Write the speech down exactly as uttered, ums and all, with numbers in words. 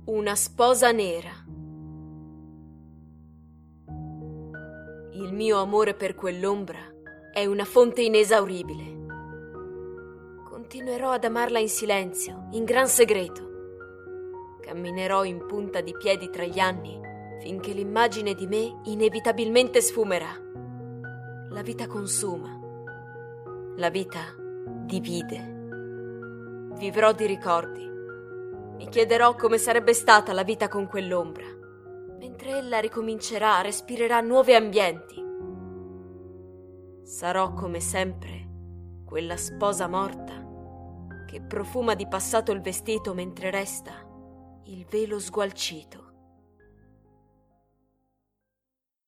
Una sposa nera. Il mio amore per quell'ombra è una fonte inesauribile. Continuerò ad amarla in silenzio, in gran segreto. Camminerò in punta di piedi tra gli anni finché l'immagine di me inevitabilmente sfumerà. La vita consuma. La vita divide. Vivrò di ricordi. Mi chiederò come sarebbe stata la vita con quell'ombra, mentre ella ricomincerà, respirerà nuovi ambienti. Sarò come sempre quella sposa morta che profuma di passato il vestito mentre resta il velo sgualcito.